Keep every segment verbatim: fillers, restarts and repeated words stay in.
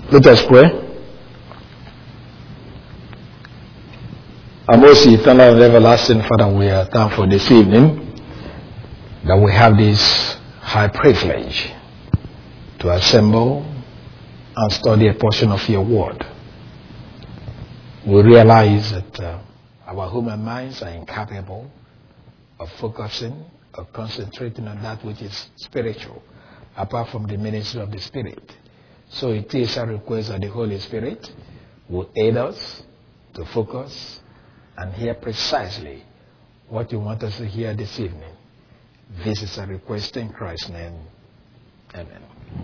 Let us pray. Our most eternal and everlasting Father, we are thankful this evening that we have this high privilege to assemble and study a portion of your word. We realize that uh, our human minds are incapable of focusing or concentrating on that which is spiritual, apart from the ministry of the Spirit. So it is a request that the Holy Spirit will aid us to focus and hear precisely what you want us to hear this evening. This is a request in Christ's name. Amen.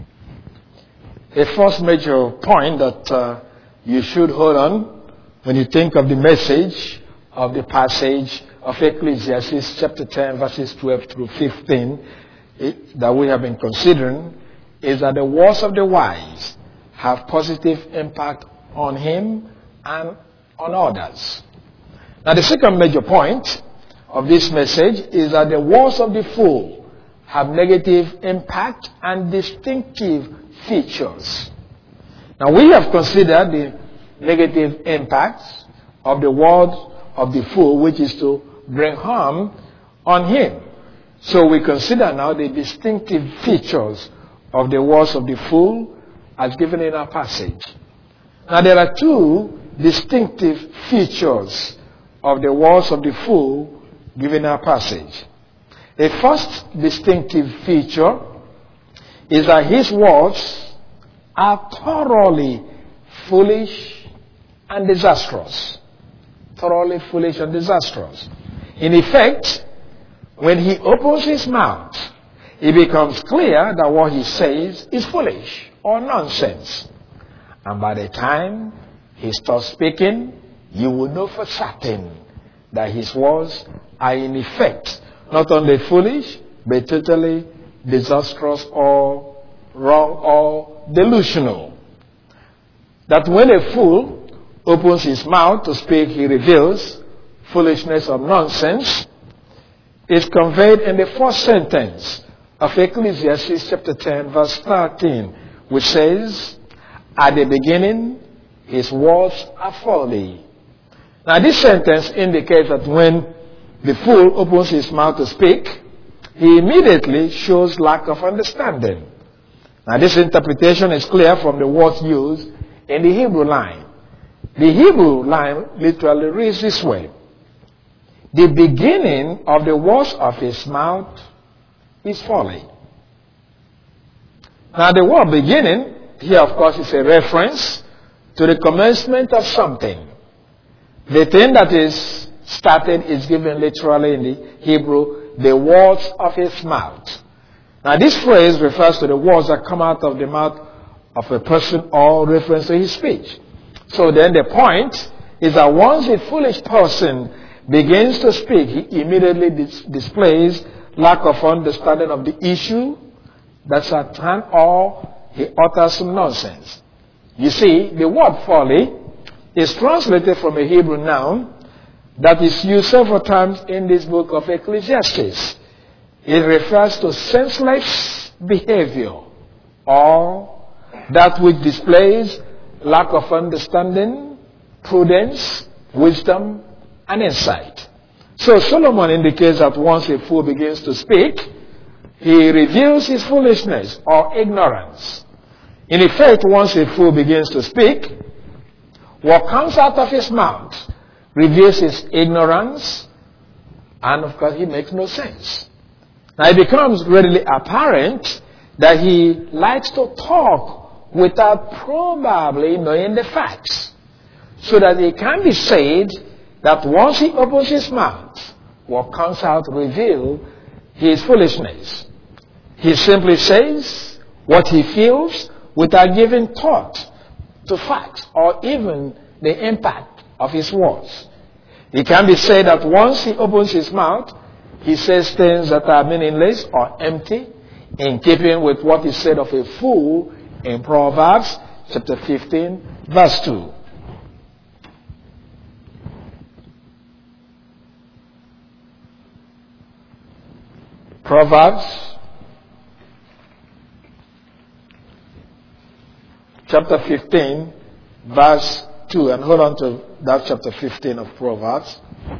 A first major point that uh, you should hold on when you think of the message of the passage of Ecclesiastes chapter ten, verses twelve through fifteen, it, that we have been considering, is that the words of the wise have positive impact on him and on others. Now, the second major point of this message is that the words of the fool have negative impact and distinctive features. Now, we have considered the negative impacts of the words of the fool, which is to bring harm on him. So we consider now the distinctive features of the words of the fool as given in our passage. Now, there are two distinctive features of the words of the fool given in our passage. The first distinctive feature is that his words are thoroughly foolish and disastrous. Thoroughly foolish and disastrous. In effect, when he opens his mouth, it becomes clear that what he says is foolish or nonsense. And by the time he starts speaking, you will know for certain that his words are in effect not only foolish, but totally disastrous or wrong or delusional. That when a fool opens his mouth to speak, he reveals foolishness or nonsense, is conveyed in the first sentence of Ecclesiastes chapter ten, verse thirteen, which says, "At the beginning, his words are folly." Now, this sentence indicates that when the fool opens his mouth to speak, he immediately shows lack of understanding. Now, this interpretation is clear from the words used in the Hebrew line. The Hebrew line literally reads this way: "The beginning of the words of his mouth is folly." Now, the word beginning here, of course, is a reference to the commencement of something. The thing that is started is given literally in the Hebrew, the words of his mouth. Now, this phrase refers to the words that come out of the mouth of a person or reference to his speech. So then the point is that once a foolish person begins to speak, he immediately dis- displays lack of understanding of the issue that's at hand, or he utters some nonsense. You see, the word folly is translated from a Hebrew noun that is used several times in this book of Ecclesiastes. It refers to senseless behavior, or that which displays lack of understanding, prudence, wisdom, and insight. So Solomon indicates that once a fool begins to speak, he reveals his foolishness or ignorance. In effect, once a fool begins to speak, what comes out of his mouth reveals his ignorance, and of course he makes no sense. Now it becomes readily apparent that he likes to talk without probably knowing the facts, so that it can be said that once he opens his mouth, what comes out reveals his foolishness. He simply says what he feels without giving thought to facts or even the impact of his words. It can be said that once he opens his mouth, he says things that are meaningless or empty, in keeping with what is said of a fool in Proverbs chapter fifteen, verse two. Proverbs chapter fifteen, verse two, and hold on to that chapter fifteen of Proverbs.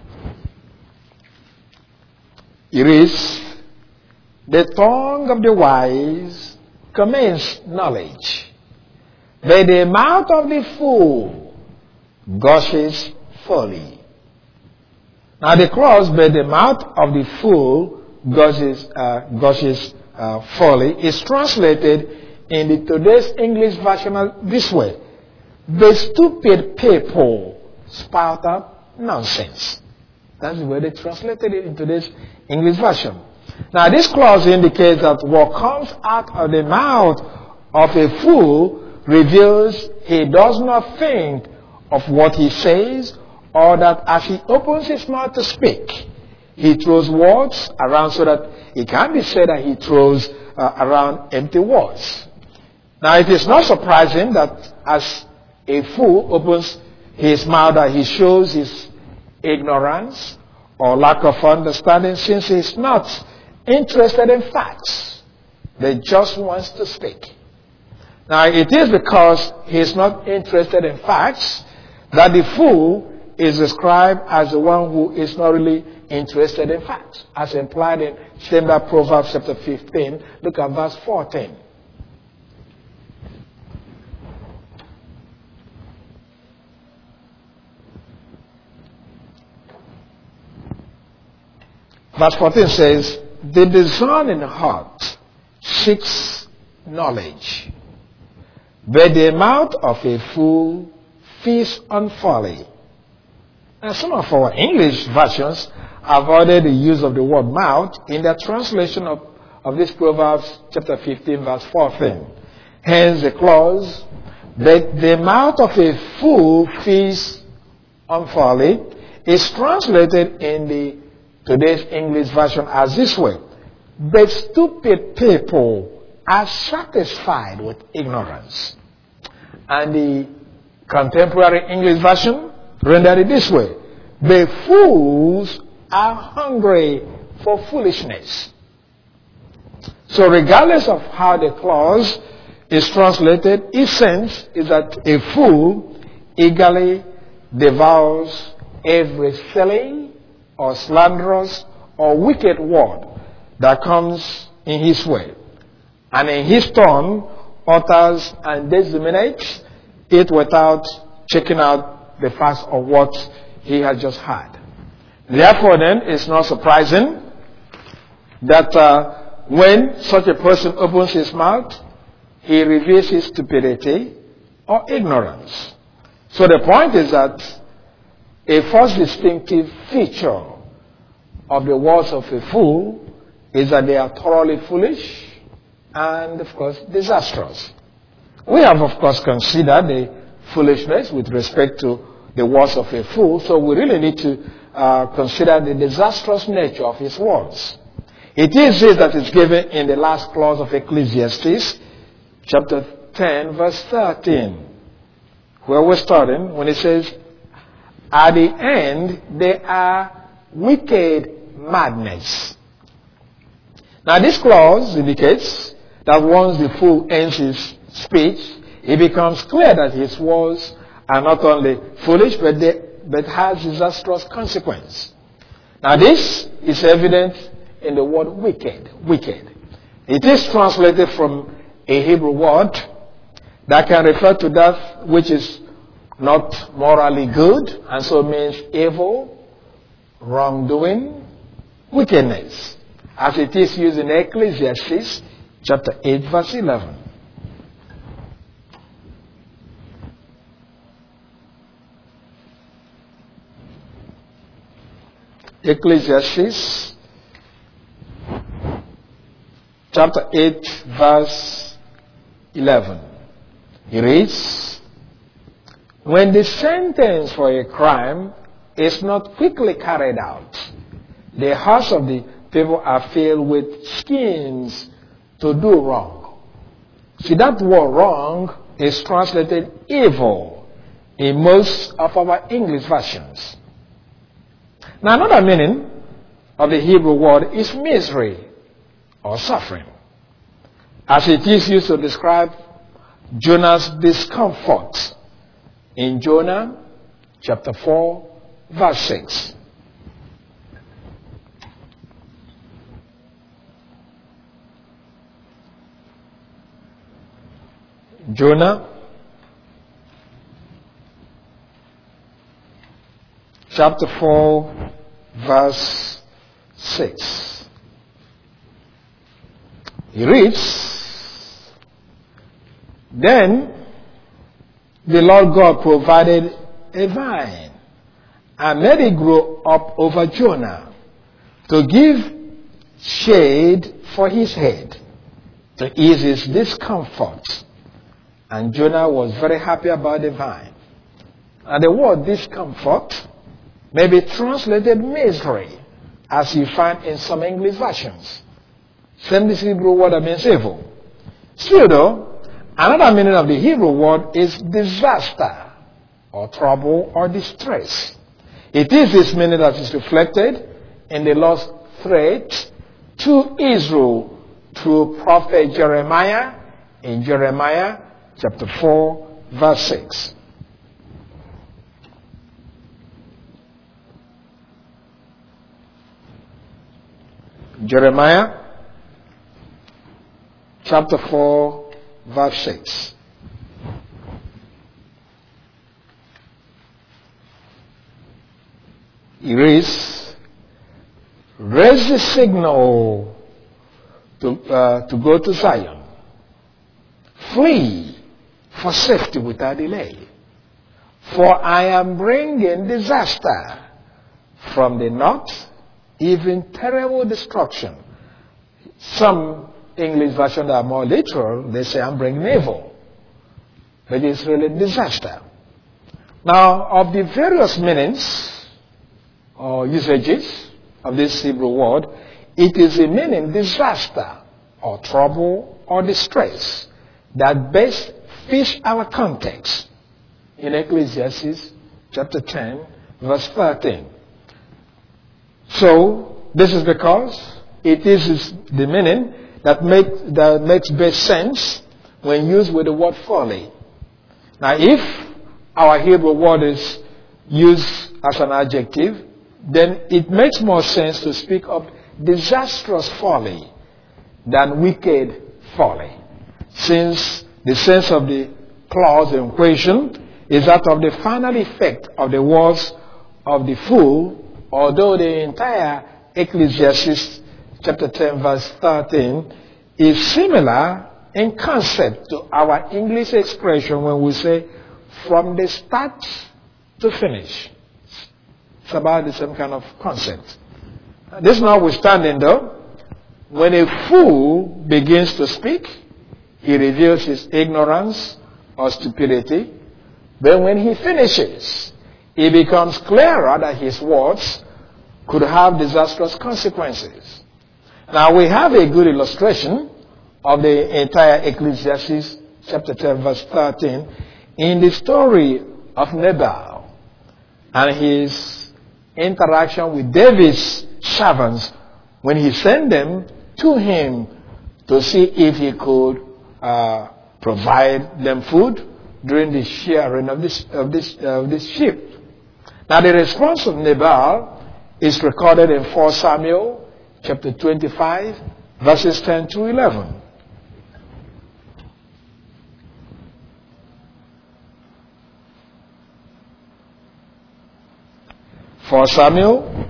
It reads, "The tongue of the wise commands knowledge, but the mouth of the fool gushes folly." Now the clause, "but the mouth of the fool gushes, uh, gushes uh, folly," is translated in the today's English version this way: "The stupid people spout up nonsense." That's the way they translated it in today's English version. Now this clause indicates that what comes out of the mouth of a fool reveals he does not think of what he says, or that as he opens his mouth to speak, he throws words around, so that it can be said that he throws uh, around empty words. Now it is not surprising that as a fool opens his mouth, that he shows his ignorance or lack of understanding, since he is not interested in facts, but just wants to speak. Now it is because he is not interested in facts that the fool is described as the one who is not really interested in facts, as implied in same that Proverbs chapter fifteen. Look at verse fourteen. Verse fourteen says, "The discerning heart seeks knowledge, but the mouth of a fool feeds on folly." Now, some of our English versions avoided the use of the word mouth in their translation of, of this Proverbs chapter fifteen, verse fourteen. Hence the clause, "But the mouth of a fool feeds on folly," is translated in the today's English version as this way: "But stupid people are satisfied with ignorance." And the contemporary English version rendered it this way: "The fools are hungry for foolishness." So regardless of how the clause is translated, its sense is that a fool eagerly devours every silly or slanderous or wicked word that comes in his way, and in his turn utters and disseminates it without checking out the facts of what he has just heard. Therefore then, it's not surprising that uh, when such a person opens his mouth, he reveals his stupidity or ignorance. So the point is that a first distinctive feature of the words of a fool is that they are thoroughly foolish and, of course, disastrous. We have, of course, considered the foolishness with respect to the words of a fool, so we really need to uh, consider the disastrous nature of his words. It is this that is given in the last clause of Ecclesiastes, chapter ten, verse thirteen, where we're starting, when it says, "At the end, they are wicked madness." Now, this clause indicates that once the fool ends his speech, it becomes clear that his words are not only foolish, but they but has disastrous consequence. Now, this is evident in the word wicked. Wicked. It is translated from a Hebrew word that can refer to that which is not morally good, and so means evil, wrongdoing, wickedness, as it is used in Ecclesiastes chapter eight, verse eleven. Ecclesiastes chapter eight, verse eleven. He reads, "When the sentence for a crime is not quickly carried out, the hearts of the people are filled with schemes to do wrong." See, that word wrong is translated evil in most of our English versions. Now, another meaning of the Hebrew word is misery or suffering, as it is used to describe Jonah's discomfort in Jonah chapter four, verse six. Jonah chapter four, verse six. He reads, "Then the Lord God provided a vine and made it grow up over Jonah to give shade for his head, to ease his discomfort. And Jonah was very happy about the vine." And the word discomfort may be translated misery, as you find in some English versions. Same this Hebrew word that means evil. Still though, another meaning of the Hebrew word is disaster, or trouble, or distress. It is this meaning that is reflected in the Lord's threat to Israel through prophet Jeremiah in Jeremiah chapter four, verse six. Jeremiah chapter four, verse six. It reads, "Raise the signal to, uh, to go to Zion. Flee for safety without delay. For I am bringing disaster from the north, even terrible destruction." Some English versions are more literal. They say, "I'm bringing evil." But it's really disaster. Now, of the various meanings or usages of this Hebrew word, it is a meaning disaster or trouble or distress that best fits our context in Ecclesiastes chapter ten, verse thirteen. So, this is because it is the meaning that, make, that makes best sense when used with the word folly. Now, if our Hebrew word is used as an adjective, then it makes more sense to speak of disastrous folly than wicked folly, since the sense of the clause in question is that of the final effect of the words of the fool, although the entire Ecclesiastes chapter ten, verse thirteen is similar in concept to our English expression when we say from the start to finish. It's about the same kind of concept. This notwithstanding, though, when a fool begins to speak, he reveals his ignorance or stupidity. But when he finishes, it becomes clearer that his words could have disastrous consequences. Now, we have a good illustration of the entire Ecclesiastes chapter ten, verse thirteen, in the story of Nabal and his interaction with David's servants when he sent them to him to see if he could uh, provide them food during the shearing of this of this of this sheep. Now, the response of Nabal is recorded in First Samuel chapter twenty-five, verses ten to eleven. First Samuel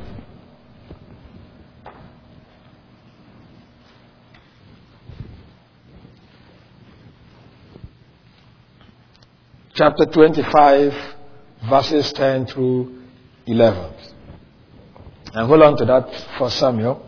chapter twenty-five, verses ten through eleven. And hold on to that for Samuel.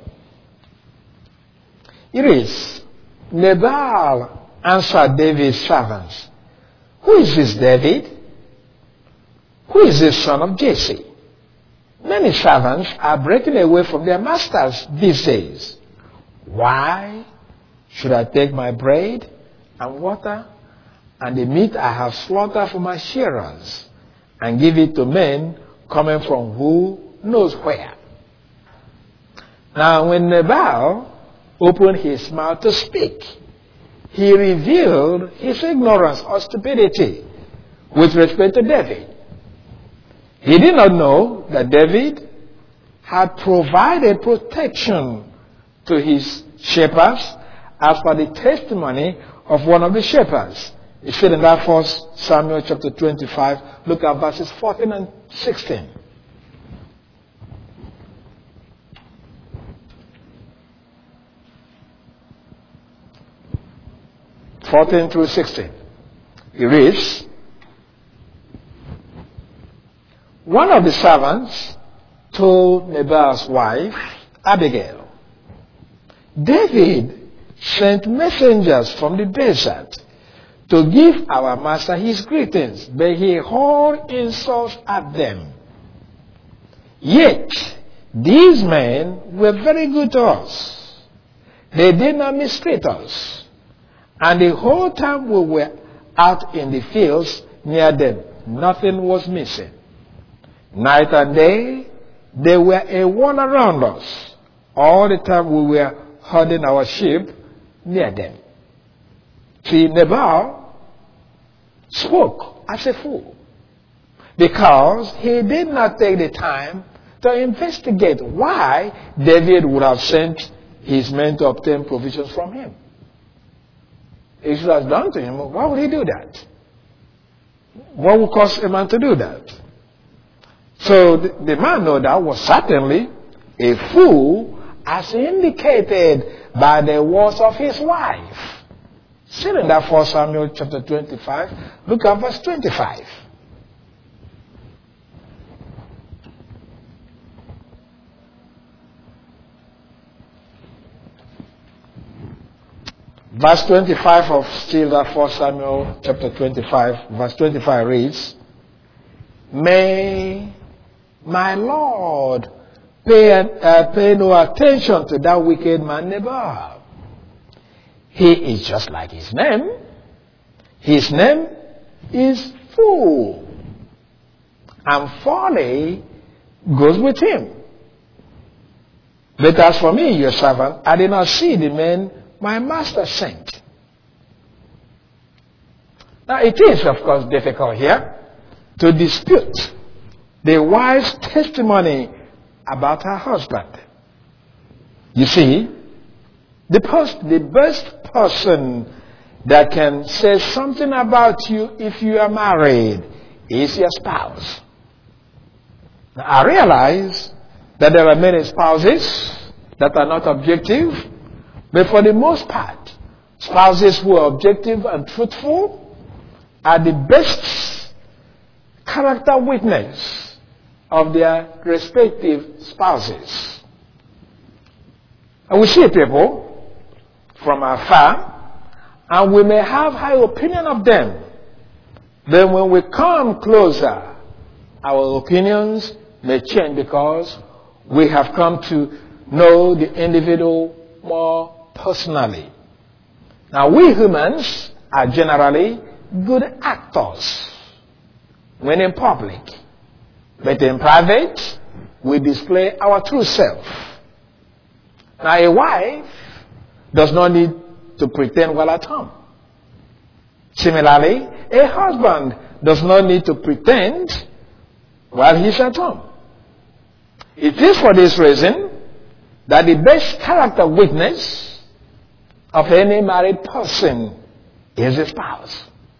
It is, Nabal answered David's servants, "Who is this David? Who is this son of Jesse? Many servants are breaking away from their masters these days. Why should I take my bread and water and the meat I have slaughtered for my shearers and give it to men coming from who knows where?" Now, when Nabal opened his mouth to speak, he revealed his ignorance or stupidity with respect to David. He did not know that David had provided protection to his shepherds as per the testimony of one of the shepherds. It said in that first Samuel chapter twenty-five, look at verses fourteen and sixteen. fourteen through sixteen. It reads, one of the servants told Nabal's wife, Abigail, David sent messengers from the desert to give our master his greetings, but he hurled insults at them. Yet these men were very good to us. They did not mistreat us. And the whole time we were out in the fields near them, nothing was missing. Night and day, they were a wall around us. All the time we were herding our sheep near them. See, Nabal spoke as a fool because he did not take the time to investigate why David would have sent his men to obtain provisions from him. He should have done to him. Why would he do that? What would cause a man to do that? So the, the man, no doubt, was certainly a fool as indicated by the words of his wife. Still in that first Samuel chapter twenty-five, look at verse twenty-five. Verse twenty-five of still that first Samuel chapter twenty-five, verse twenty-five reads, May my Lord pay, uh, pay no attention to that wicked man Nabal. He is just like his name. His name is fool. And folly goes with him. But as for me, your servant, I did not see the men my master sent. Now it is, of course, difficult here to dispute the wife's testimony about her husband. You see, the, post, the best person that can say something about you if you are married is your spouse. Now, I realize that there are many spouses that are not objective, but for the most part, spouses who are objective and truthful are the best character witness of their respective spouses. And we see people from afar, and we may have high opinion of them. Then when we come closer, our opinions may change because we have come to know the individual more personally. Now, we humans are generally good actors when in public, but in private, we display our true self. Now, a wife does not need to pretend while at home. Similarly, a husband does not need to pretend while he's at home. It is for this reason that the best character witness of any married person is a spouse.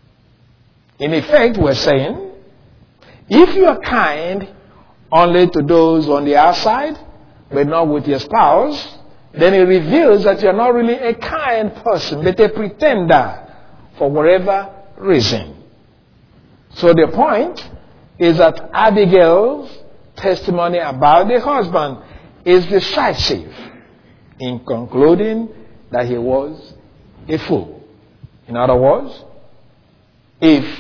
In effect, we're saying, if you are kind only to those on the outside, but not with your spouse, then it reveals that you're not really a kind person, but a pretender for whatever reason. So the point is that Abigail's testimony about the husband is decisive in concluding that he was a fool. In other words, if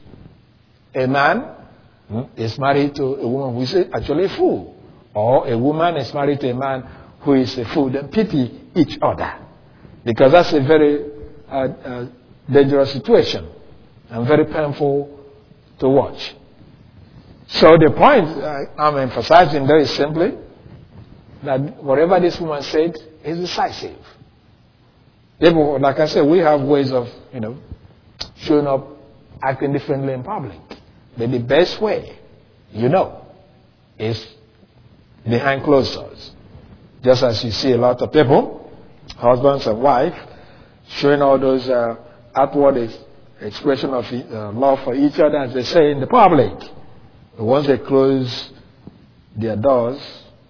a man is married to a woman who is actually a fool, or a woman is married to a man who is a fool, then pity each other. Because that's a very uh, uh, dangerous situation and very painful to watch. So the point uh, I'm emphasizing very simply, that whatever this woman said is decisive. People, like I said, we have ways of, you know, showing up, acting differently in public. But the best way, you know, is behind closed doors. Just as you see a lot of people, husbands and wives, showing all those uh, outward ex- expression of uh, love for each other, as they say in the public. But once they close their doors,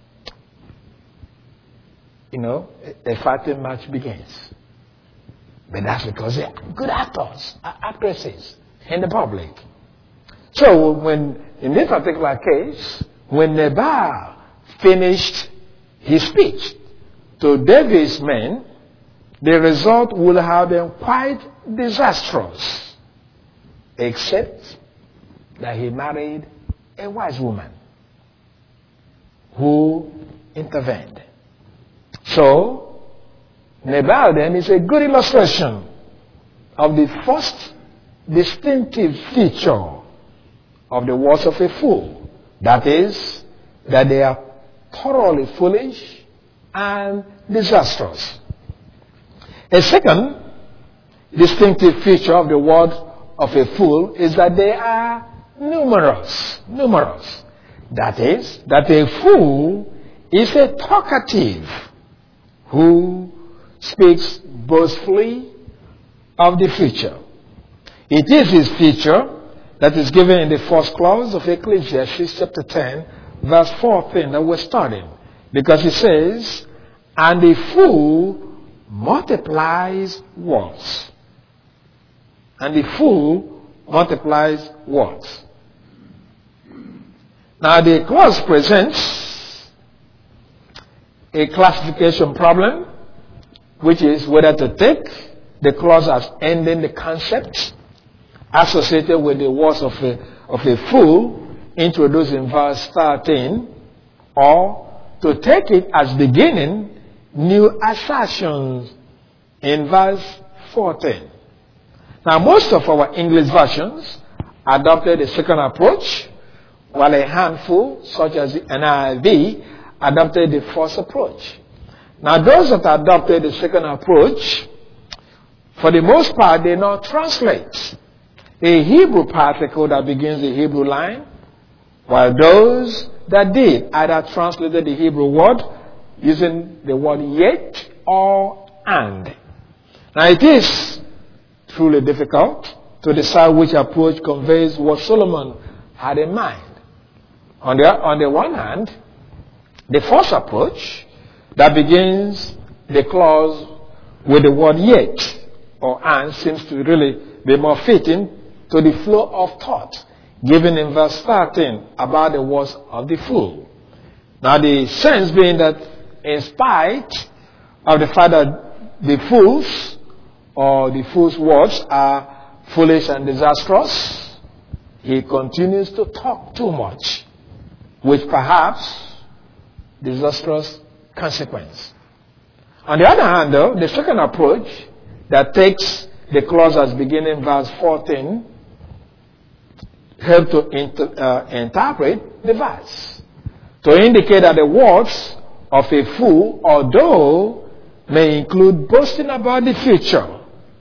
you know, a, a fighting match begins. But that's because they're good actors, actresses in the public. So when, in this particular case, when Nabal finished his speech to David's men, the result would have been quite disastrous, except that he married a wise woman who intervened. So, Nabal then is a good illustration of the first distinctive feature of the words of a fool. That is, that they are thoroughly foolish and disastrous. A second distinctive feature of the word of a fool is that they are numerous. Numerous. That is, that a fool is a talkative who speaks boastfully of the future. It is his feature that is given in the first clause of Ecclesiastes chapter ten, verse fourteen that we're studying. Because it says, and the fool multiplies words. And the fool multiplies words. Now the clause presents a classification problem, which is whether to take the clause as ending the concept associated with the words of a, of a fool introduced in verse thirteen, or to take it as beginning new assertions in verse fourteen. Now, most of our English versions adopted the second approach, while a handful, such as the N I V, adopted the first approach. Now, those that adopted the second approach, for the most part, they not translate a Hebrew particle that begins the Hebrew line, while those that did either translated the Hebrew word using the word yet or and. Now, it is truly difficult to decide which approach conveys what Solomon had in mind. On the, on the one hand, the first approach that begins the clause with the word yet or and seems to really be more fitting to the flow of thought given in verse thirteen about the words of the fool. Now, the sense being that in spite of the fact that the fools or the fool's words are foolish and disastrous, he continues to talk too much, with perhaps disastrous consequence. On the other hand, though, the second approach that takes the clause as beginning verse fourteen help to inter, uh, interpret the verse to indicate that the words of a fool, although may include boasting about the future,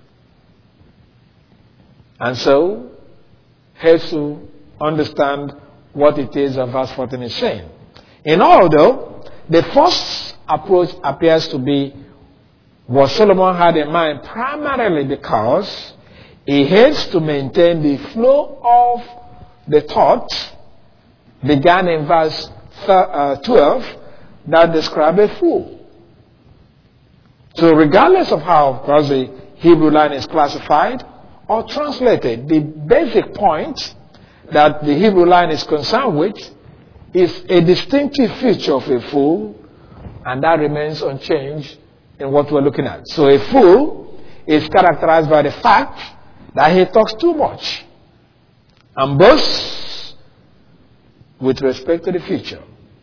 and so helps to understand what it is that verse fourteen is saying. In all, though, the first approach appears to be what Solomon had in mind, primarily because he has to maintain the flow of the thought began in verse twelve that describe a fool. So regardless of how, of course, the Hebrew line is classified or translated, the basic point that the Hebrew line is concerned with is a distinctive feature of a fool, and that remains unchanged in what we're looking at. So a fool is characterized by the fact that he talks too much and boasts with respect to the future.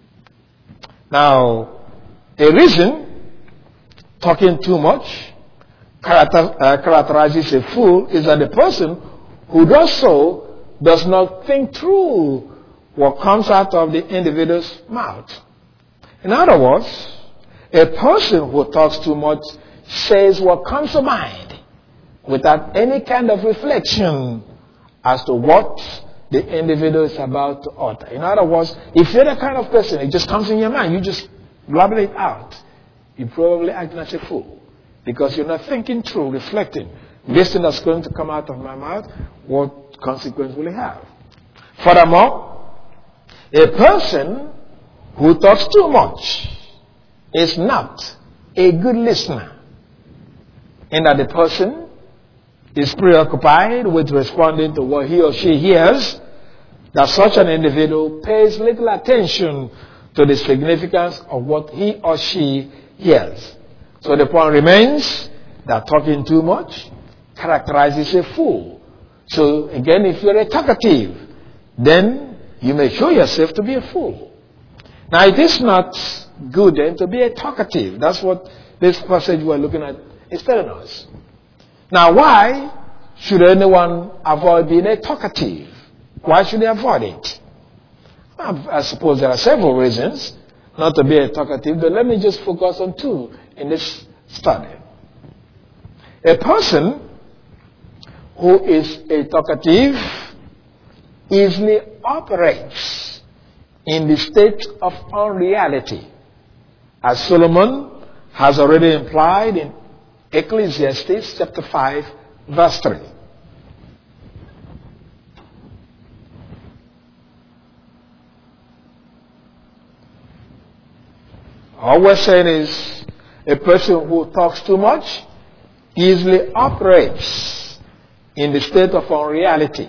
Now, a reason talking too much character, uh, characterizes a fool is that the person who does so does not think through what comes out of the individual's mouth. In other words, a person who talks too much says what comes to mind without any kind of reflection as to what the individual is about to utter. In other words, if you're the kind of person, it just comes in your mind, you just blabber it out, you probably act like a fool because you're not thinking through, reflecting. This thing that's going to come out of my mouth, what consequence will it have? Furthermore, a person who talks too much is not a good listener, in that the person is preoccupied with responding to what he or she hears, that such an individual pays little attention to the significance of what he or she hears. So the point remains that talking too much characterizes a fool. So again, if you're a talkative, then you may show yourself to be a fool. Now, it is not good then to be a talkative. That's what this passage we're looking at is telling us. Now, why should anyone avoid being a talkative? Why should they avoid it? I suppose there are several reasons not to be a talkative, but let me just focus on two in this study. A person who is a talkative easily operates in the state of unreality, as Solomon has already implied in Ecclesiastes chapter five, verse three. All we're saying is a person who talks too much easily operates in the state of unreality.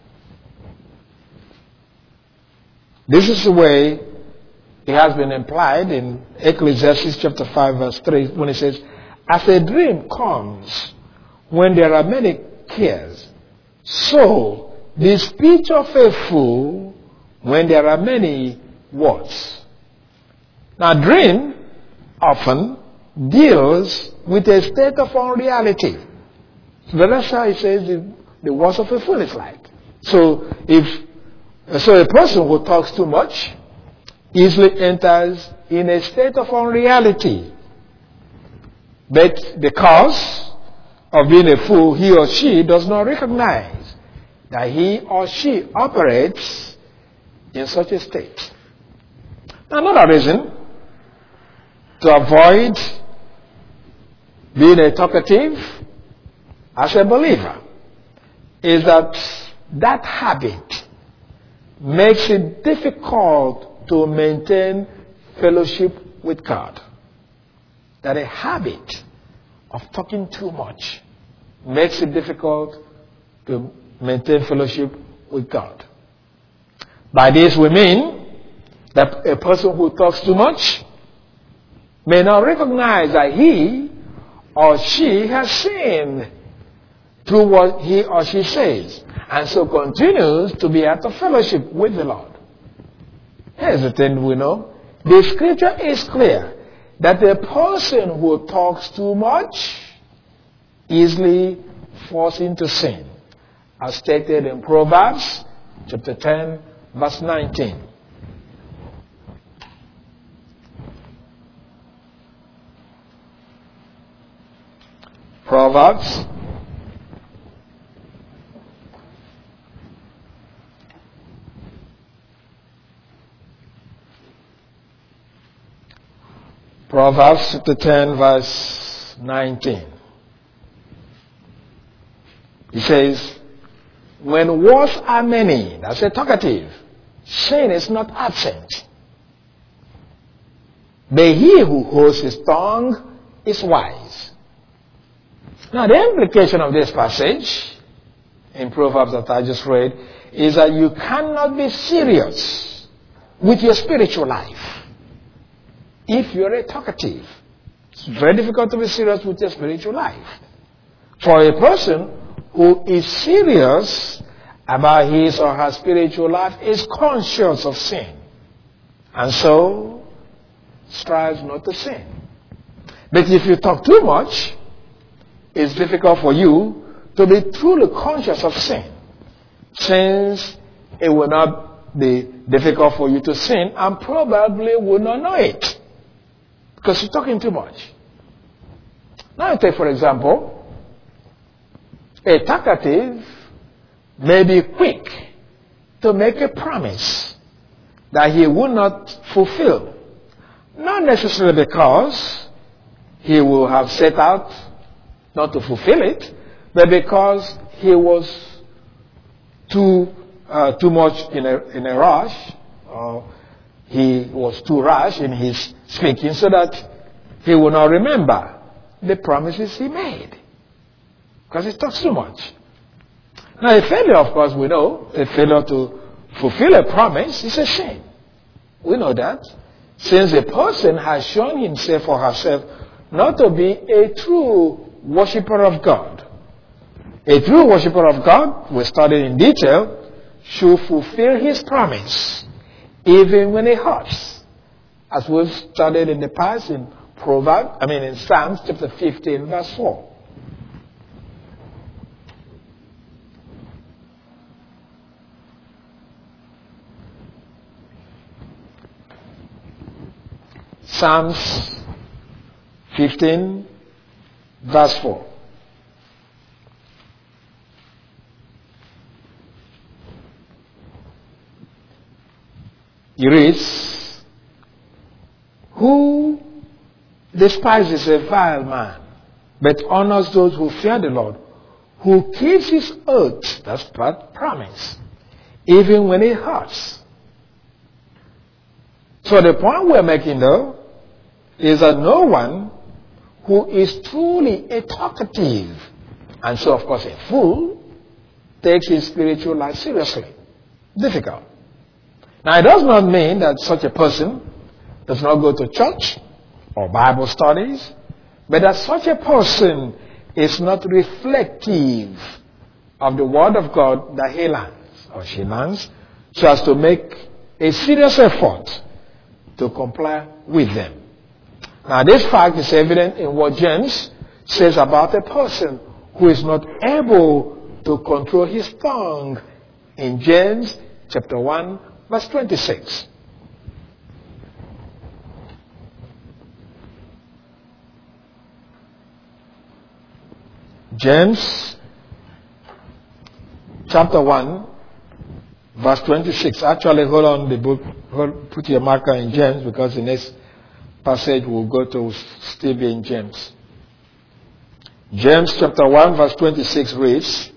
This is the way it has been implied in Ecclesiastes chapter five, verse three, when it says, as a dream comes when there are many cares, so the speech of a fool when there are many words. Now, dream often deals with a state of unreality. So that's how it says the, the words of a fool is like. So, if so, a person who talks too much easily enters in a state of unreality. But because of being a fool, he or she does not recognize that he or she operates in such a state. Another reason to avoid being a talkative as a believer is that that habit makes it difficult to maintain fellowship with God. That a habit of talking too much makes it difficult to maintain fellowship with God. By this we mean that a person who talks too much may not recognize that he or she has sinned through what he or she says, and so continues to be out of fellowship with the Lord. Here's the thing we know. The scripture is clear that the person who talks too much easily falls into sin, as stated in Proverbs chapter ten, verse nineteen. Proverbs Proverbs chapter ten, verse nineteen. He says, when words are many, that's a talkative, sin is not absent. But he who holds his tongue is wise. Now, the implication of this passage in Proverbs that I just read is that you cannot be serious with your spiritual life if you're a talkative. It's very difficult to be serious with your spiritual life. For a person who is serious about his or her spiritual life is conscious of sin, and so strives not to sin. But if you talk too much, it's difficult for you to be truly conscious of sin, since it will not be difficult for you to sin and probably will not know it, because you're talking too much. Now take for example, a talkative may be quick to make a promise that he will not fulfill. Not necessarily because he will have set out not to fulfill it, but because he was too uh, too much in a in a rush, or he was too rash in his speaking, so that he will not remember the promises he made, because he talks too much. Now, a failure, of course, we know a failure to fulfill a promise is a sin. We know that, since a person has shown himself or herself not to be a true worshipper of God. A true worshipper of God, we studied in detail, should fulfill his promise, even when it hurts. As we've studied in the past in Proverbs, I mean in Psalms chapter fifteen, verse four. Psalms fifteen, verse four. It reads, "Who despises a vile man, but honors those who fear the Lord, who keeps his oath," that's part promise, "even when it hurts." So the point we're making, though, is that no one who is truly a talkative, and so of course a fool, takes his spiritual life seriously. Difficult. Now, it does not mean that such a person does not go to church or Bible studies, but that such a person is not reflective of the Word of God that he learns or she learns, so as to make a serious effort to comply with them. Now, this fact is evident in what James says about a person who is not able to control his tongue in James chapter one, verse twenty-six. James chapter one, verse twenty-six. Actually, hold on the book, hold, put your marker in James, because the next passage we'll go to will still be in James. James chapter one, verse twenty-six reads,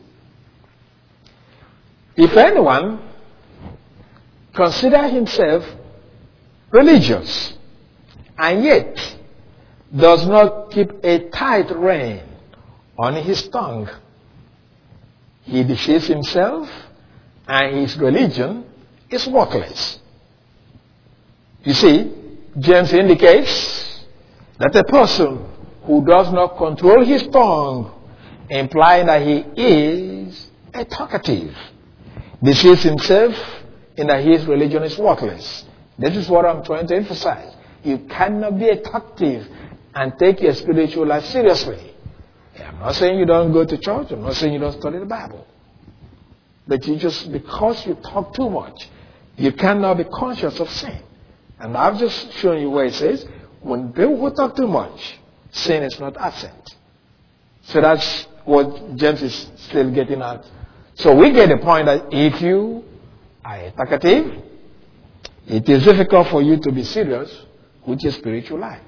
"If anyone consider himself religious and yet does not keep a tight rein on his tongue, he deceives himself, and his religion is worthless." You see, James indicates that a person who does not control his tongue, implying that he is a talkative, deceives himself in that his religion is worthless. This is what I'm trying to emphasize. You cannot be a talkative and take your spiritual life seriously. I'm not saying you don't go to church. I'm not saying you don't study the Bible. But you just, because you talk too much, you cannot be conscious of sin. And I've just shown you where it says, when people who talk too much, sin is not absent. So that's what James is still getting at. So we get the point that if you are a talkative, it is difficult for you to be serious with your spiritual life.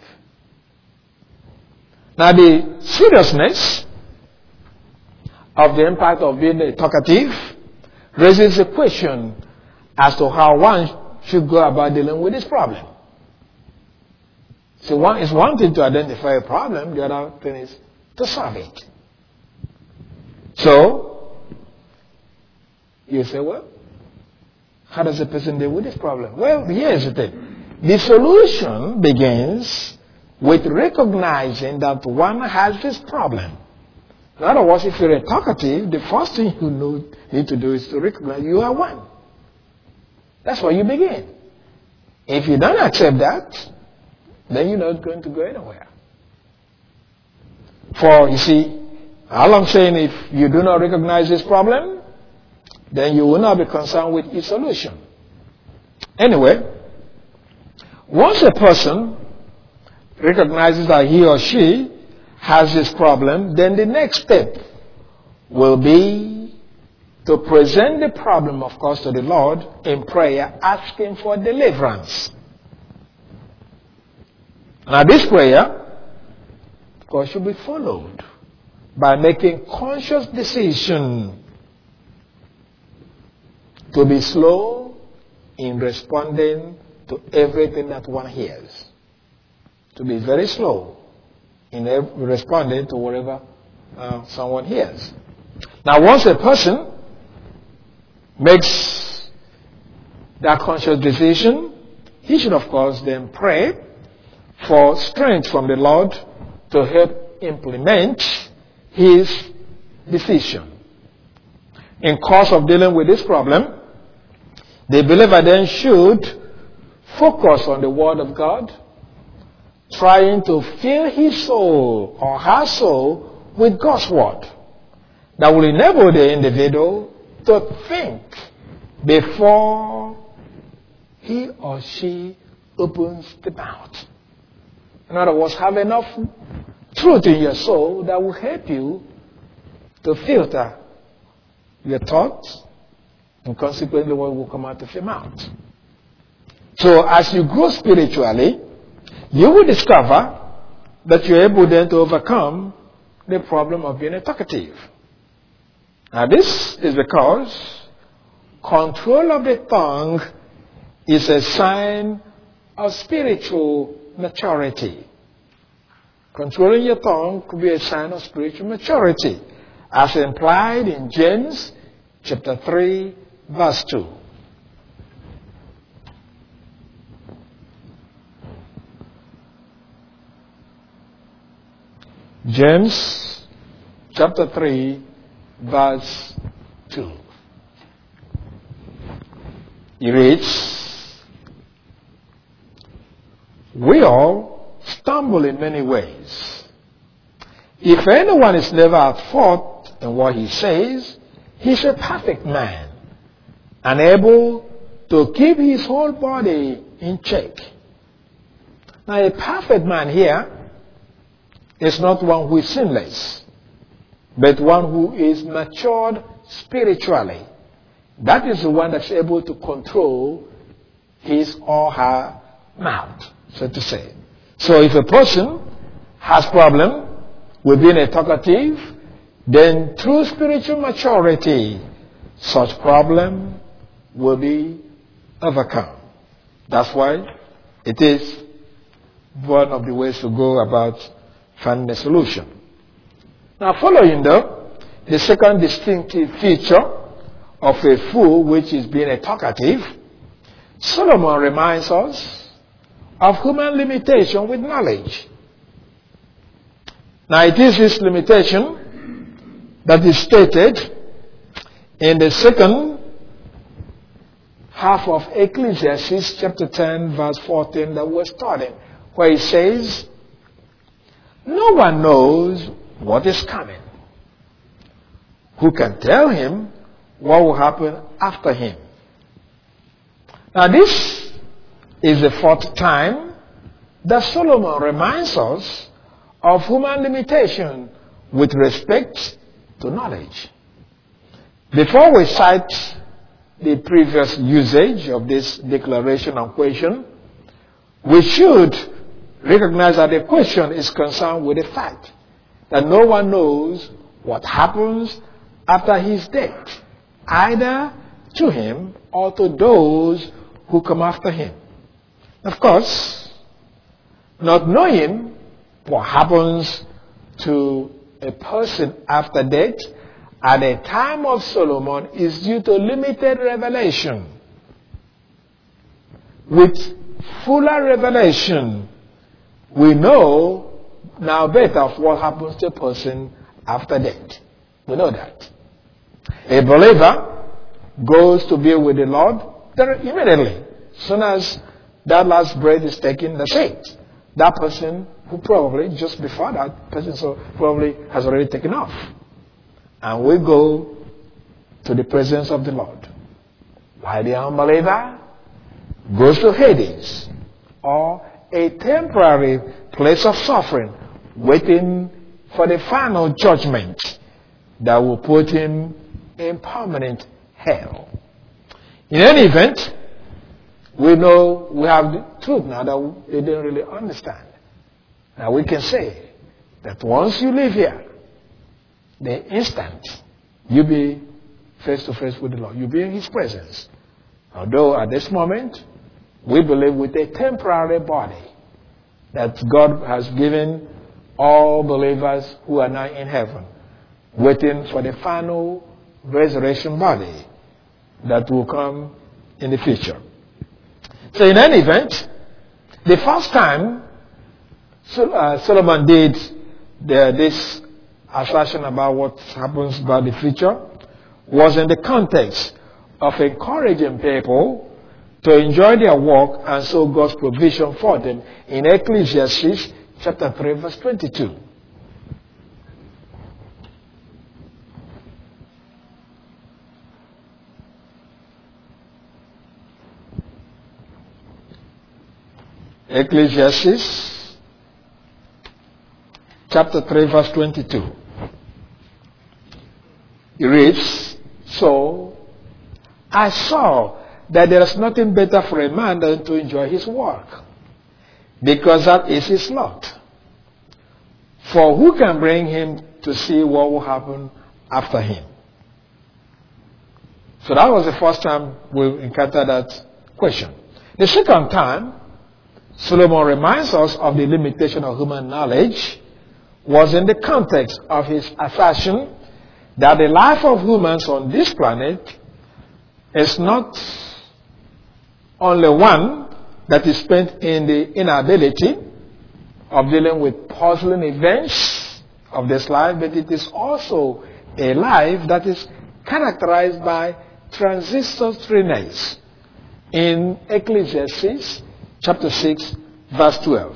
Now, the seriousness of the impact of being a talkative raises a question as to how one should go about dealing with this problem. So one is one thing to identify a problem, the other thing is to solve it. So, you say, well, how does a person deal with this problem? Well, here's the thing. The solution begins with recognizing that one has this problem. In other words, if you're a talkative, the first thing you need to do is to recognize you are one. That's where you begin. If you don't accept that, then you're not going to go anywhere. For, you see, all I'm saying, if you do not recognize this problem, then you will not be concerned with its solution. Anyway, once a person recognizes that he or she has this problem, then the next step will be to present the problem, of course, to the Lord in prayer, asking for deliverance. Now, this prayer, of course, should be followed by making conscious decision to be slow in responding to everything that one hears. To be very slow in responding to whatever uh, someone hears. Now, once a person makes that conscious decision, he should, of course, then pray for strength from the Lord to help implement his decision. In course of dealing with this problem, the believer then should focus on the Word of God, trying to fill his soul or her soul with God's Word that will enable the individual to think before he or she opens the mouth. In other words, have enough truth in your soul that will help you to filter your thoughts, and consequently what will come out of your mouth. So as you grow spiritually, you will discover that you're able then to overcome the problem of being a talkative. Now this is because control of the tongue is a sign of spiritual maturity. Controlling your tongue could be a sign of spiritual maturity, as implied in James chapter three, verse two. James chapter three, verse two. He reads, "We all stumble in many ways. If anyone is never at fault in what he says, he is a perfect man, and able to keep his whole body in check." Now, a perfect man here is not one who is sinless, but one who is matured spiritually. That is the one that's able to control his or her mouth, so to say. So if a person has problem with being a talkative, then through spiritual maturity, such problem will be overcome. That's why it is one of the ways to go about finding a solution. Now, following though, the second distinctive feature of a fool, which is being a talkative, Solomon reminds us of human limitation with knowledge. Now, it is this limitation that is stated in the second half of Ecclesiastes chapter ten, verse fourteen that we're studying, where it says, "No one knows what is coming. Who can tell him what will happen after him?" Now, this is the fourth time that Solomon reminds us of human limitation with respect to knowledge. Before we cite the previous usage of this declaration and question, we should recognize that the question is concerned with the fact that no one knows what happens after his death, either to him or to those who come after him. Of course, not knowing what happens to a person after death at the time of Solomon is due to limited revelation. With fuller revelation, we know now better of what happens to a person after death. We know that. A believer goes to be with the Lord immediately. As soon as that last breath is taken, that's it. That person who probably, just before that, person so probably has already taken off. And we go to the presence of the Lord. While the unbeliever goes to Hades, or a temporary place of suffering, waiting for the final judgment that will put him in permanent hell. In any event, we know we have the truth now that they didn't really understand. Now we can say that once you live here, the instant you be face to face with the Lord, you'll be in His presence. Although at this moment, we believe with a temporary body that God has given all believers who are now in heaven, waiting for the final resurrection body that will come in the future. So in any event, the first time Solomon did the, this assertion about what happens about the future was in the context of encouraging people to enjoy their work and so God's provision for them in Ecclesiastes chapter three verse twenty-two. Ecclesiastes chapter three verse twenty-two. It reads, "So I saw that there is nothing better for a man than to enjoy his work, because that is his lot. For who can bring him to see what will happen after him?" So that was the first time we encountered that question. The second time, Solomon reminds us of the limitation of human knowledge was in the context of his assertion that the life of humans on this planet is not only one that is spent in the inability of dealing with puzzling events of this life, but it is also a life that is characterized by transitoriness. In Ecclesiastes chapter six, verse twelve.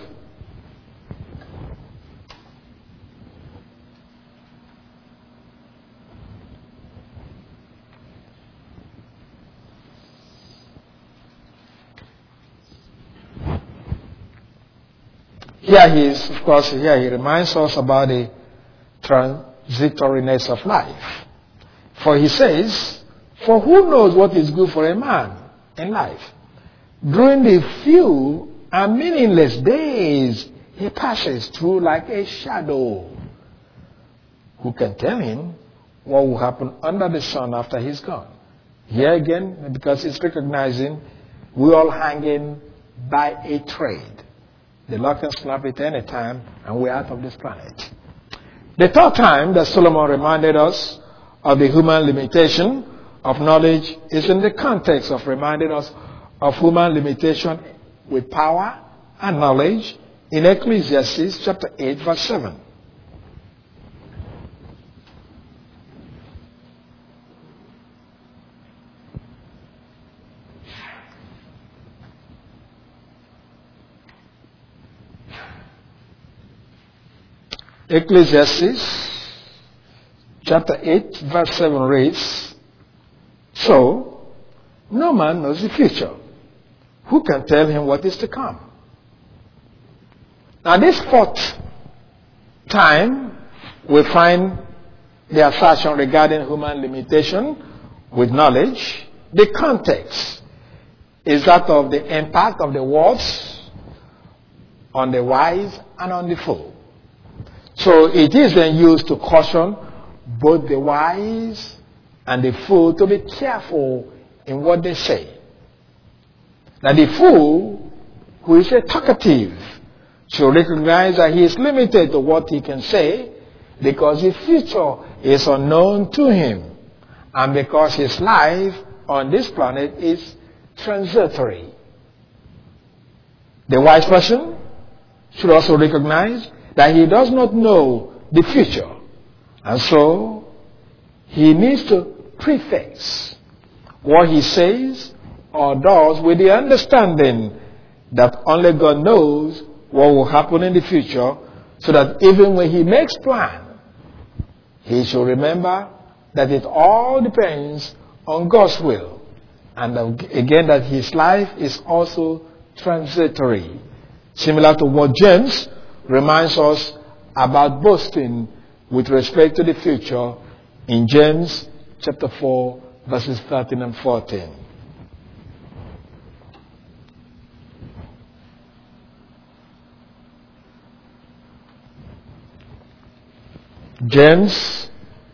Here he is, of course, here he reminds us about the transitoriness of life. For he says, "For who knows what is good for a man in life? During the few and meaningless days he passes through like a shadow. Who can tell him what will happen under the sun after he's gone?" Here again, because he's recognizing we're all hanging by a thread. The Lord can snap it any time and we're out of this planet. The third time that Solomon reminded us of the human limitation of knowledge is in the context of reminding us of human limitation with power and knowledge in Ecclesiastes chapter eight verse seven. Ecclesiastes chapter eight verse seven reads, "So no man knows the future. Who can tell him what is to come?" Now this fourth time we find the assertion regarding human limitation with knowledge. The context is that of the impact of the words on the wise and on the fool. So it is then used to caution both the wise and the fool to be careful in what they say. Now the fool, who is a talkative, should recognize that he is limited to what he can say because the future is unknown to him and because his life on this planet is transitory. The wise person should also recognize that he does not know the future, and so he needs to prefix what he says or does with the understanding that only God knows what will happen in the future, so that even when he makes plans, he should remember that it all depends on God's will, and again that his life is also transitory, similar to what James reminds us about boasting with respect to the future in James chapter four, verses thirteen and fourteen. James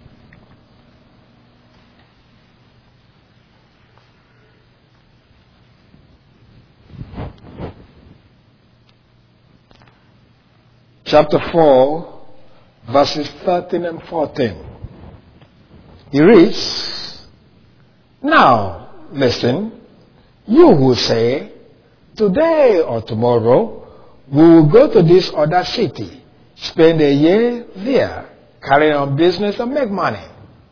chapter four, verses thirteen and fourteen. He reads, "Now, listen, you who say, today or tomorrow, we will go to this other city, spend a year there, carry on business and make money.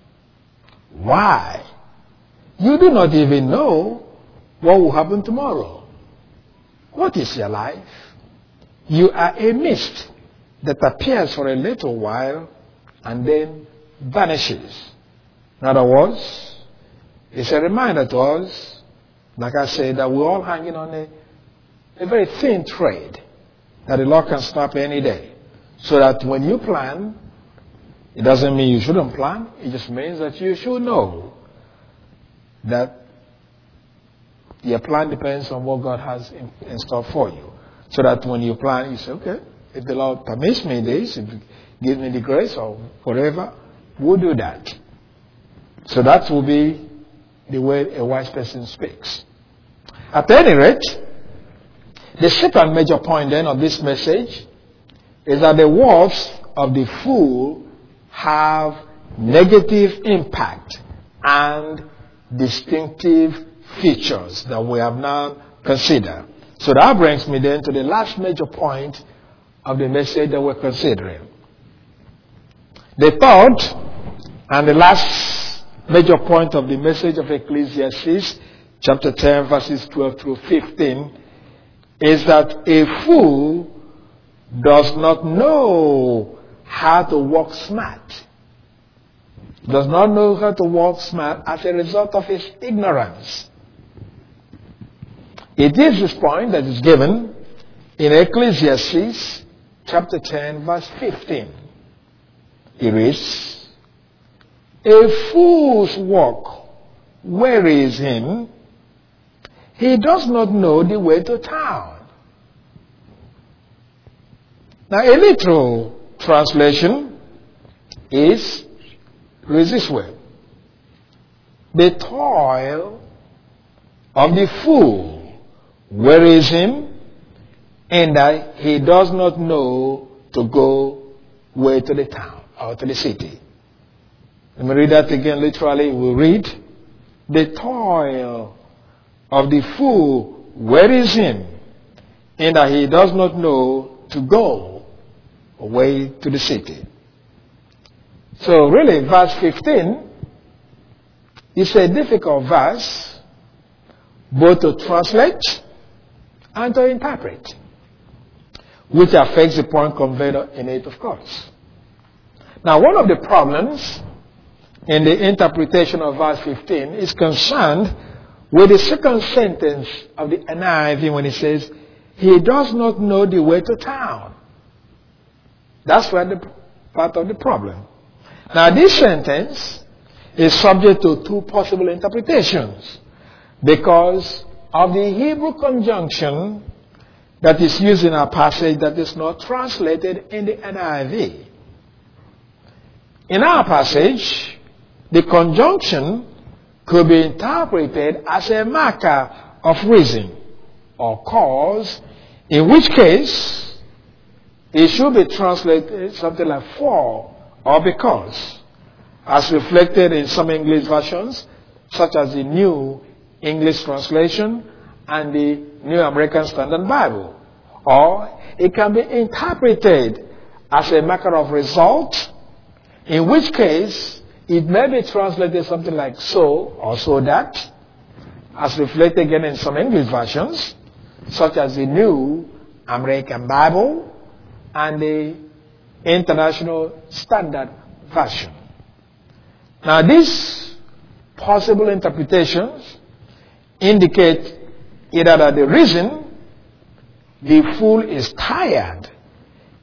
Why? You do not even know what will happen tomorrow. What is your life? You are a mist that appears for a little while and then vanishes." In other words, it's a reminder to us, like I said, that we're all hanging on a, a very thin thread that the Lord can snap any day. So that when you plan, it doesn't mean you shouldn't plan. It just means that you should know that your plan depends on what God has in, in store for you. So that when you plan, you say, okay, if the Lord permits me this, if He gives me the grace or whatever, we'll do that. So that will be the way a wise person speaks. At any rate, the second major point then of this message is that the words of the fool have negative impact and distinctive features that we have now considered. So that brings me then to the last major point of the message that we're considering. The third and the last major point of the message of Ecclesiastes, chapter ten, verses twelve through fifteen, is that a fool does not know how to walk smart. Does not know how to walk smart as a result of his ignorance. It is this point that is given in Ecclesiastes chapter ten, verse fifteen. It reads, "A fool's walk wearies him. He does not know the way to town." Now, a literal translation is, reads this way: "The toil of the fool wearies him, in that he does not know to go way to the town or to the city." Let me read that again. Literally, we'll read, "The toil of the fool wearies him, in that he does not know to go away to the city." So really, verse fifteen is a difficult verse both to translate and to interpret, which affects the point conveyed in it, of course. Now, one of the problems in the interpretation of verse fifteen is concerned with the second sentence of the N I V when it says, "He does not know the way to town." That's where the part of the problem. Now, this sentence is subject to two possible interpretations because of the Hebrew conjunction that is used in our passage that is not translated in the N I V. In our passage, the conjunction could be interpreted as a marker of reason or cause, in which case it should be translated something like for or because, as reflected in some English versions, such as the New English Translation and the New American Standard Bible. Or it can be interpreted as a marker of result, in which case it may be translated something like so or so that, as reflected again in some English versions, such as the New American Bible and the International Standard Version. Now, these possible interpretations indicate either that the reason the fool is tired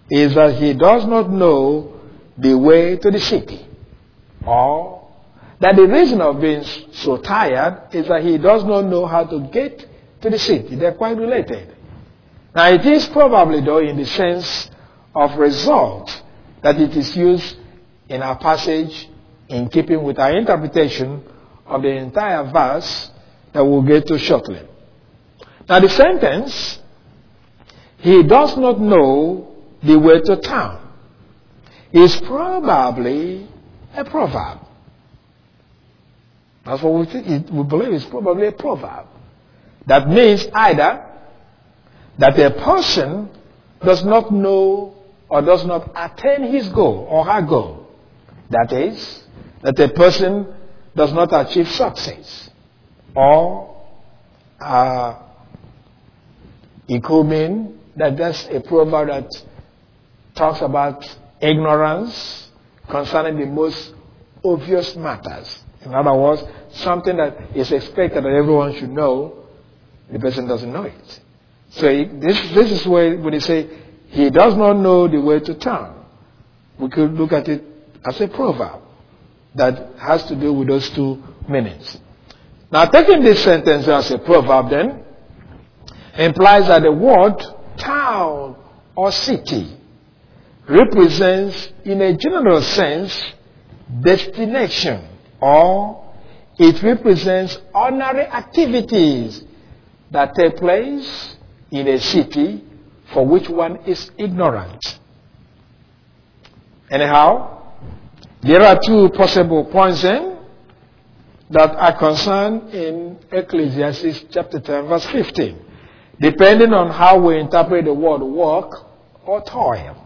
is that he does not know the way to the city. Or that the reason of being so tired is that he does not know how to get to the city. They're quite related. Now it is probably, though, in the sense of result that it is used in our passage in keeping with our interpretation of the entire verse that we'll get to shortly. Now the sentence, he does not know the way to town, is probably a proverb. That's what we, think, we believe is probably a proverb. That means either that a person does not know or does not attain his goal or her goal. That is, that a person does not achieve success. Or uh, it could mean that that's a proverb that talks about ignorance concerning the most obvious matters. In other words, something that is expected that everyone should know, the person doesn't know it. So this, this is where when they say, he does not know the way to town, we could look at it as a proverb that has to do with those two meanings. Now, taking this sentence as a proverb then implies that the word town or city represents, in a general sense, destination, or it represents ordinary activities that take place in a city for which one is ignorant. Anyhow, there are two possible points then that are concerned in Ecclesiastes chapter ten, verse fifteen, depending on how we interpret the word work or toil.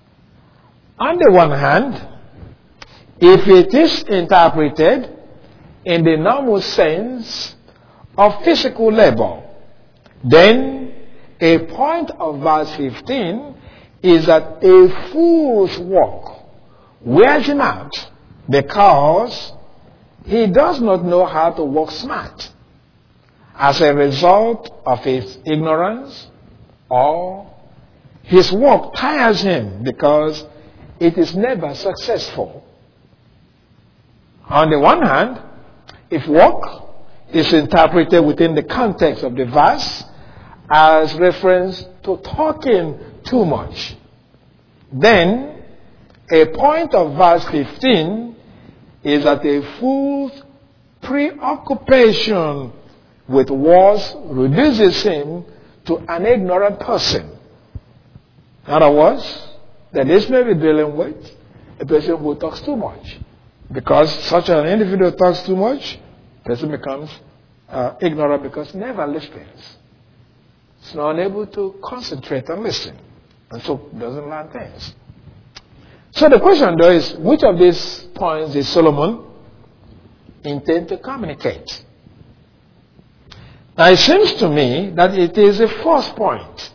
On the one hand, if it is interpreted in the normal sense of physical labor, then a point of verse fifteen is that a fool's work wears him out because he does not know how to work smart as a result of his ignorance, or his work tires him because it is never successful. On the one hand, if work is interpreted within the context of the verse as reference to talking too much, then a point of verse fifteen is that a fool's preoccupation with words reduces him to an ignorant person. In other words, that this may be dealing with a person who talks too much. Because such an individual talks too much, the person becomes uh, ignorant because never listens. It's not unable to concentrate and listen, and so doesn't learn things. So the question though is, which of these points did Solomon intend to communicate? Now it seems to me that it is a first point,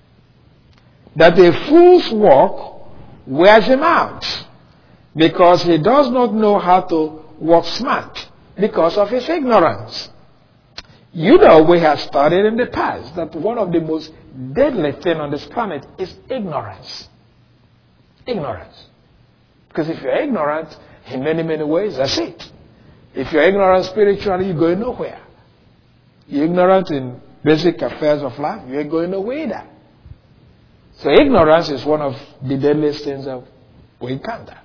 that a fool's work wears him out because he does not know how to work smart because of his ignorance. You know, we have studied in the past that one of the most deadly things on this planet is ignorance. Ignorance. Because if you're ignorant in many, many ways, that's it. If you're ignorant spiritually, you're going nowhere. You're ignorant in basic affairs of life, you ain't going nowhere either. So ignorance is one of the deadliest things that we encounter.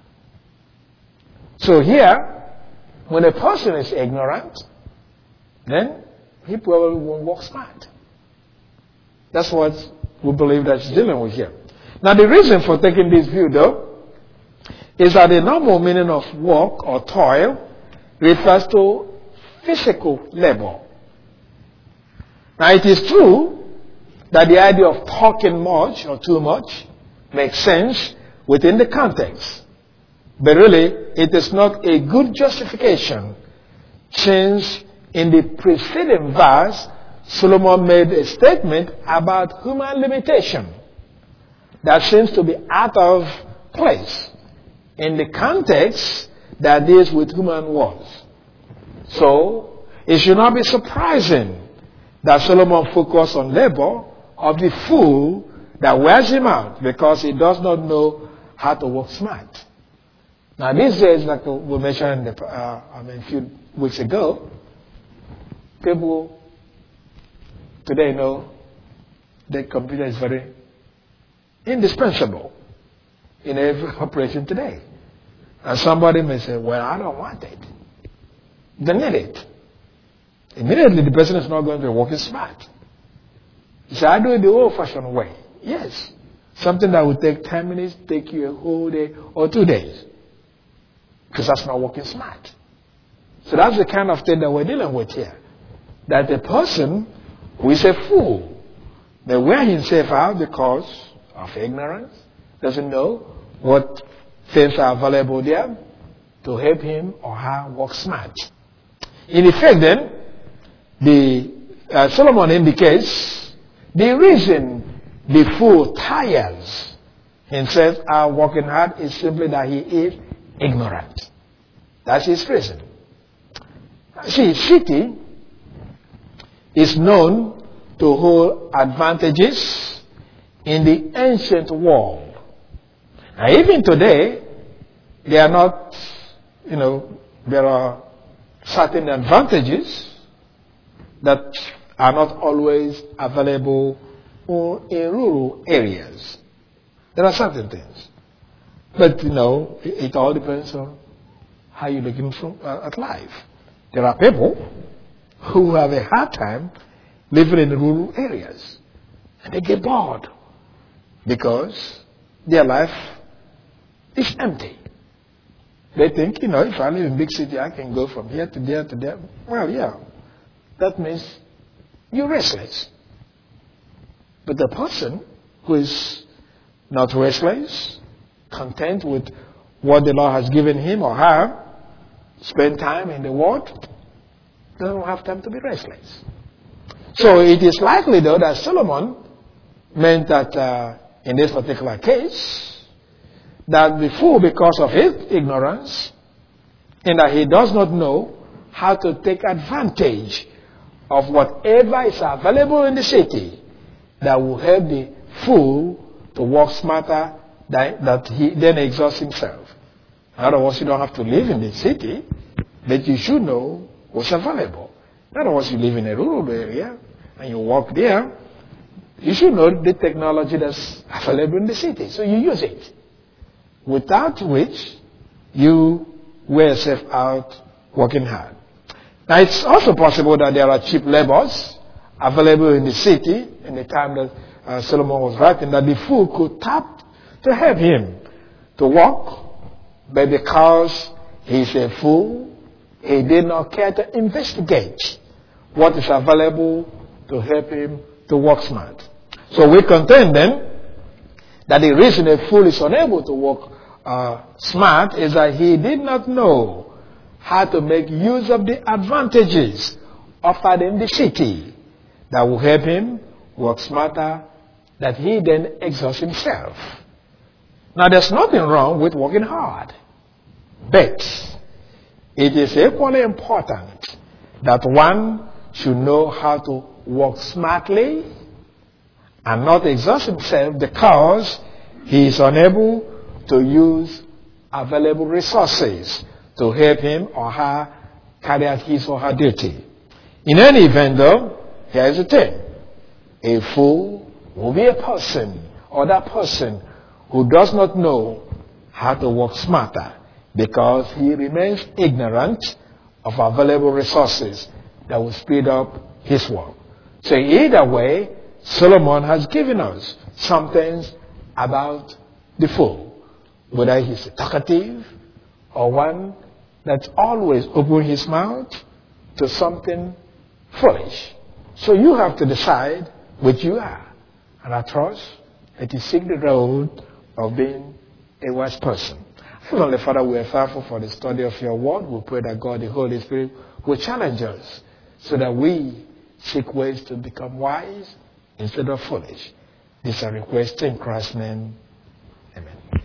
So here, when a person is ignorant, then he probably won't work smart. That's what we believe that's dealing with here. Now the reason for taking this view though, is that the normal meaning of work or toil refers to physical labor. Now it is true that the idea of talking much or too much makes sense within the context. But really, it is not a good justification, since in the preceding verse, Solomon made a statement about human limitation that seems to be out of place in the context that deals with human words. So, it should not be surprising that Solomon focused on labor of the fool that wears him out because he does not know how to work smart. Now these days, like we mentioned the, uh, I mean, a few weeks ago, people today know the computer is very indispensable in every operation today. And somebody may say, well, I don't want it. They need it. Immediately the person is not going to be working smart. You say, I do it the old-fashioned way. Yes. Something that would take ten minutes, take you a whole day or two days. Because that's not working smart. So that's the kind of thing that we're dealing with here. That the person who is a fool may wear himself out because of ignorance, doesn't know what things are available there to help him or her work smart. In effect then, the uh, Solomon indicates the reason the fool tires himself out working hard is simply that he is ignorant. That's his reason. See, city is known to hold advantages in the ancient world. Now, even today, they are not, you know, there are certain advantages that are not always available in rural areas. There are certain things. But, you know, it, it all depends on how you're looking from, uh, at life. There are people who have a hard time living in the rural areas. And they get bored because their life is empty. They think, you know, if I live in big city, I can go from here to there to there. Well, yeah, that means you're restless. But the person who is not restless, content with what the Lord has given him or her, spend time in the Word, doesn't have time to be restless. So it is likely, though, that Solomon meant that uh, in this particular case, that the fool, because of his ignorance, in that he does not know how to take advantage of whatever is available in the city, that will help the fool to work smarter, that, that he then exhausts himself. In other words, you don't have to live in the city, but you should know what's available. In other words, you live in a rural area and you work there, you should know the technology that's available in the city, so you use it. Without which, you wear yourself out working hard. Now, it's also possible that there are cheap labors available in the city in the time that uh, Solomon was writing, that the fool could tap to help him to work, but because he's a fool, he did not care to investigate what is available to help him to work smart. So we contend then that the reason a fool is unable to work uh, smart is that he did not know how to make use of the advantages offered in the city that will help him work smarter, that he then exhausts himself. Now, there's nothing wrong with working hard, but it is equally important that one should know how to work smartly and not exhaust himself because he is unable to use available resources to help him or her carry out his or her duty. In any event, though, here is the thing. A fool will be a person or that person who does not know how to work smarter because he remains ignorant of available resources that will speed up his work. So either way, Solomon has given us some things about the fool, whether he's talkative or one that's always open his mouth to something foolish. So you have to decide which you are. And I trust that you seek the road of being a wise person. Heavenly Father, we are thankful for the study of your word. We pray that God, the Holy Spirit, will challenge us so that we seek ways to become wise instead of foolish. This is a request in Christ's name. Amen.